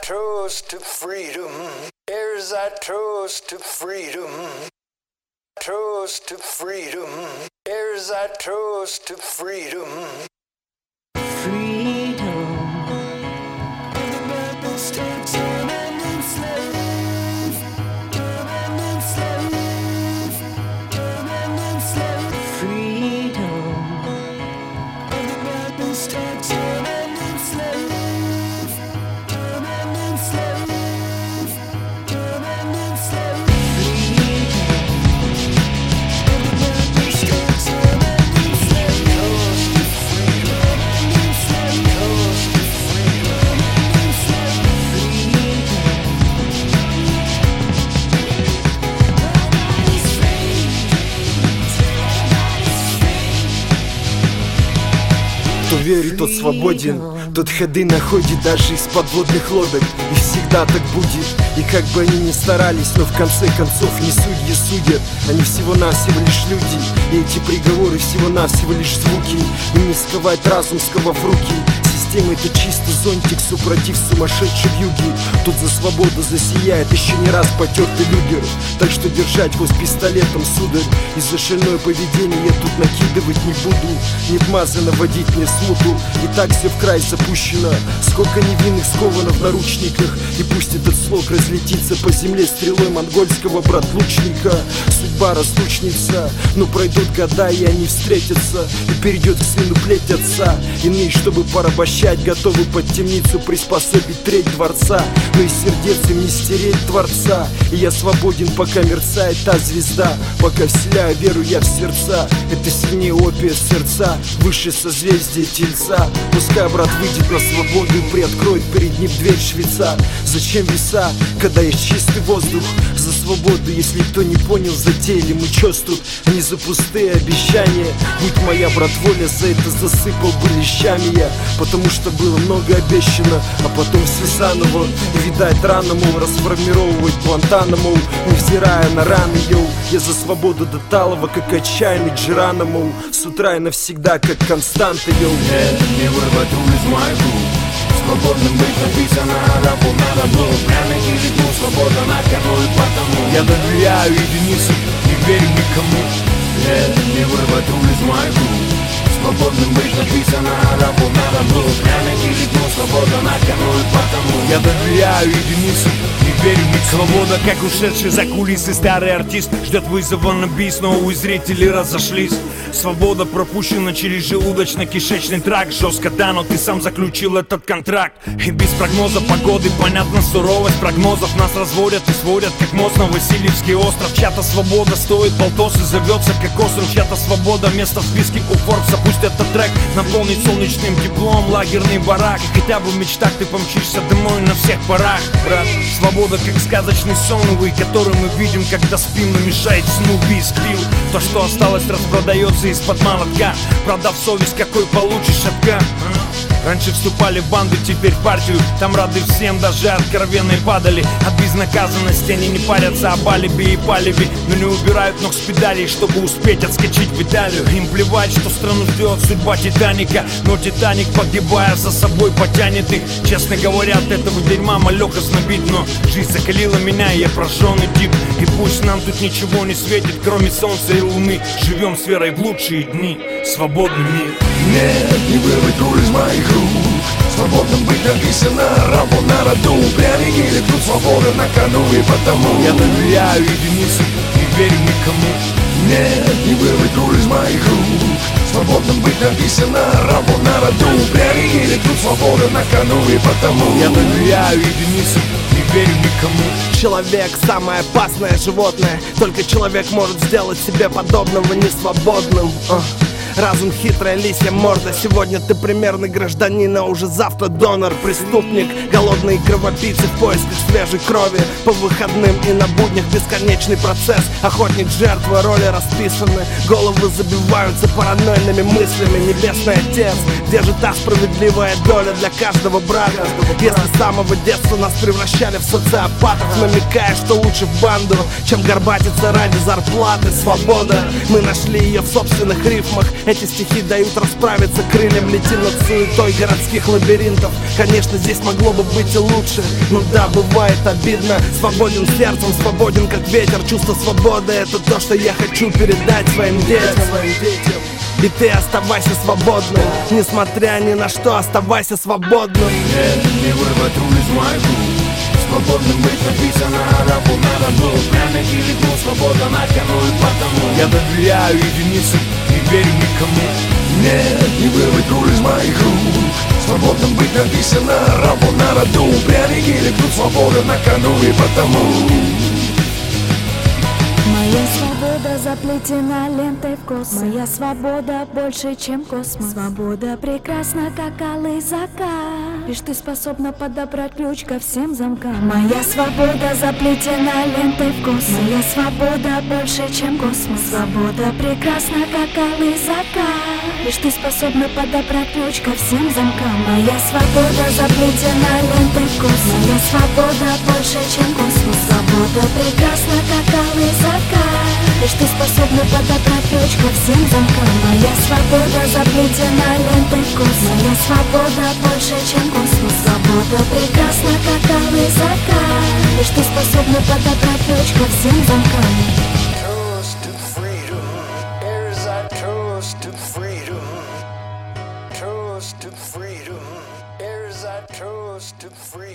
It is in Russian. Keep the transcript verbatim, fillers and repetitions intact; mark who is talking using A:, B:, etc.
A: toast to freedom. Here's our toast to freedom. Toast to freedom. Here's our toast to freedom.
B: Freedom.
C: Кто верит, тот свободен, тот ходы находит даже из подводных лодок. И всегда так будет. И как бы они ни старались, но в конце концов не судьи судят. Они всего-навсего лишь люди, и эти приговоры всего-навсего лишь звуки. И не сковать разум, сковав руки. Система — это чисто зонтик, супротив сумасшедшей вьюги. Тут за свободу засияет еще не раз потертый люгер. Так что держать вас пистолетом, сударь. Из-за шальное поведение я тут накидывать не буду. Нет мазы наводить мне смуту. И так все в край запущено. Сколько невинных сковано в наручниках. И пусть этот слог разлетится по земле стрелой монгольского брат-лучника. Судьба разлучница, но пройдут года, и они встретятся. И перейдет к сыну плеть отца. Иные, чтобы порабощать, готовы под темницу приспособить треть дворца. Но из сердец им не стереть Творца. И я свободен, пока мерцает та звезда. Пока вселяю веру я в сердца. Это сильнее опия сердца, выше созвездия Тельца. Пускай брат выйдет на свободу и приоткроет перед ним дверь швейца. Зачем веса, когда есть чистый воздух? За свободу, если кто не понял, затеяли мы чёс тут, а не за пустые обещания. Будь моя, брат, воля, за это засыпал бы лещами я. Потому что было много обещано, а потом все заново. И видать рано, мол, расформировывать Гуантанамо, мол, невзирая на раны, йоу. Я за свободу до талого, как отчаянный Джерано, мол. С утра и навсегда, как константа, йоу.
D: Нет, не вырвать руль из моих рук. Свободным быть написано, рабу надо было. Пряник или ритм, свобода на кону, и потому я доверяю единице, не верю никому. Нет, не вырвать руль из моих рук. Свободным быть написано, рабу надо было. Пряник или ритм, свобода на кону, и потому я доверяю единице, не верю никому.
E: Свобода, как ушедший за кулисы старый артист, ждет вызова на бис, но увы, зрители разошлись. Свобода пропущена через желудочно-кишечный тракт. Жестко да, но ты сам заключил этот контракт. И без прогноза погоды понятна суровость прогнозов. Нас разводят и сводят, как мост на Васильевский остров. Чья-то свобода стоит полтос и зовется как остров. Чья-то свобода место в списке у Форбса. Пусть этот трек наполнит солнечным теплом лагерный барак. И хотя бы в мечтах ты помчишься домой на всех парах, брат. Свобода как сказочный сон, увы, который мы видим, когда спим, но мешает сну бисквил. То, что осталось, распродается из-под молотка, продав совесть, какой получишь откат. Раньше вступали в банды, теперь в партию. Там рады всем, даже откровенные падали. От безнаказанности они не парятся об алиби и палиби, но не убирают ног с педалей, чтобы успеть отскочить в Италию. Им плевать, что страну ждет судьба Титаника, но Титаник, погибая, за собой потянет их. Честно говоря, от этого дерьма малек ознобит, но жизнь закалила меня, и я прожженный тип. И пусть нам тут ничего не светит, кроме солнца и луны, живем с верой в лучшие дни, свободный мир.
D: Нет, не вырвать руль из моих рук. Свободным быть написано, рабу на роду. Пряник или тут свобода на кону, и потому
E: я доверяю единице, не верю никому.
D: Нет, не вырвать руль из моих рук. Свободным быть написано, рабу на роду. Пряник или тут свобода на кону, и потому
E: я доверяю единице, не верю никому.
C: Человек — самое опасное животное. Только человек может сделать себе подобного несвободным. uh. Разум — хитрая лисья морда. Сегодня ты примерный гражданин, а уже завтра донор, преступник. Голодные кровопийцы в поисках свежей крови. По выходным и на буднях бесконечный процесс. Охотник, жертва, роли расписаны. Головы забиваются паранойными мыслями. Небесный Отец, где же та справедливая доля для каждого брата? Если с самого детства нас превращали в социопатов, намекая, что лучше в банду, чем горбатиться ради зарплаты. Свобода, мы нашли ее в собственных рифмах. Эти стихи дают расправиться крыльям, летим над суетой городских лабиринтов. Конечно, здесь могло бы быть и лучше, но да, бывает обидно. Свободен сердцем, свободен как ветер. Чувство свободы — это то, что я хочу передать своим детям. И ты оставайся свободным, несмотря ни на что, оставайся свободным.
D: Нет, не вырвать руль из моих рук. Свободным быть написано, рабу надо было. Пряник или гнул, свобода на кону, и потому я доверяю единице, не верю никому. Нет, не вырвать руль из моих рук. Свободным быть написано, рабу на роду. Пряник или гнул, свобода на кону, и потому
B: моя свобода заплетена лентой в космос. Моя свобода больше, чем космос. Свобода прекрасна, как алый закат. Лишь ты способна подобрать ключ ко всем замкам. Моя свобода заплетена лентой в космос. Моя свобода больше, чем космос. Свобода прекрасна, как алый закат. Лишь ты способна подобрать ключ ко всем замкам. Моя свобода заплетена лентой в космос. Моя свобода больше, чем космос. Свобода прекрасна, как алый закат. Лишь ты способна подобрать ключ ко всем замкам. Моя свобода заплетена лентой в космос. Моя свобода больше, чем космос. Свобода прекрасна, как алый закат. Лишь ты способна подобрать ключ ко всем замкам.
A: Toast to freedom, heirs I toast to freedom. Toast to freedom, heirs I toast to freedom.